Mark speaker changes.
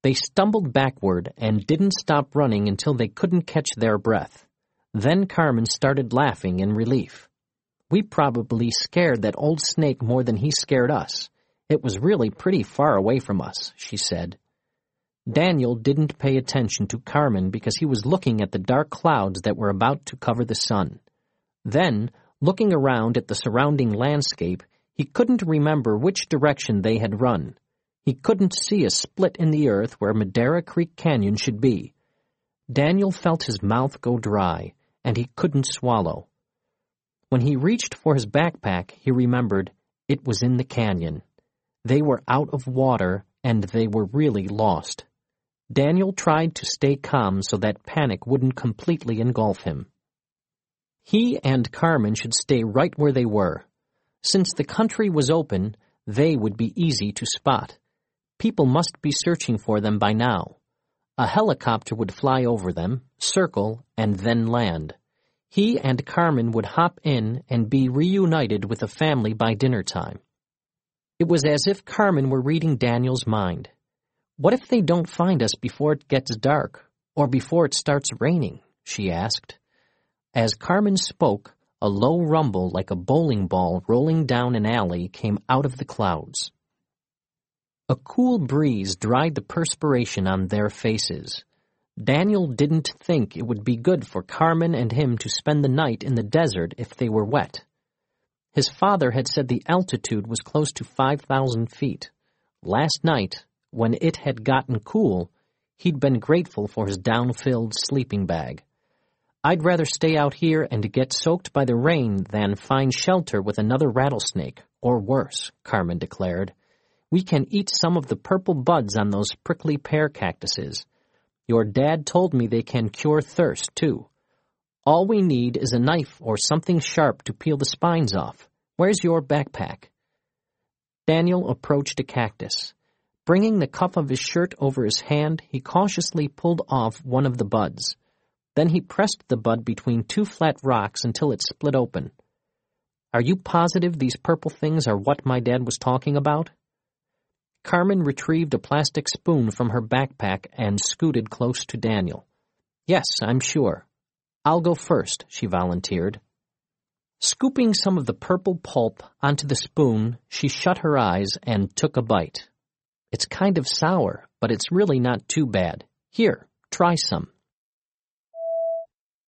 Speaker 1: They stumbled backward and didn't stop running until they couldn't catch their breath. Then Carmen started laughing in relief. "We probably scared that old snake more than he scared us. It was really pretty far away from us," she said. Daniel didn't pay attention to Carmen because he was looking at the dark clouds that were about to cover the sun. Then, looking around at the surrounding landscape, he couldn't remember which direction they had run. He couldn't see a split in the earth where Madera Creek Canyon should be. Daniel felt his mouth go dry, and he couldn't swallow. When he reached for his backpack, he remembered it was in the canyon. They were out of water, and they were really lost. Daniel tried to stay calm so that panic wouldn't completely engulf him. He and Carmen should stay right where they were. Since the country was open, they would be easy to spot. People must be searching for them by now. A helicopter would fly over them, circle, and then land. He and Carmen would hop in and be reunited with the family by dinner time. It was as if Carmen were reading Daniel's mind. "What if they don't find us before it gets dark, or before it starts raining?" she asked. As Carmen spoke, a low rumble like a bowling ball rolling down an alley came out of the clouds. A cool breeze dried the perspiration on their faces. Daniel didn't think it would be good for Carmen and him to spend the night in the desert if they were wet. His father had said the altitude was close to 5,000 feet. Last night, when it had gotten cool, he'd been grateful for his down-filled sleeping bag. "I'd rather stay out here and get soaked by the rain than find shelter with another rattlesnake, or worse," Carmen declared. "We can eat some of the purple buds on those prickly pear cactuses. Your dad told me they can cure thirst, too. All we need is a knife or something sharp to peel the spines off. Where's your backpack?" Daniel approached a cactus. Bringing the cuff of his shirt over his hand, he cautiously pulled off one of the buds. Then he pressed the bud between two flat rocks until it split open. "Are you positive these purple things are what my dad was talking about?" Carmen retrieved a plastic spoon from her backpack and scooted close to Daniel. "Yes, I'm sure. I'll go first," she volunteered. Scooping some of the purple pulp onto the spoon, she shut her eyes and took a bite. "It's kind of sour, but it's really not too bad. Here, try some,"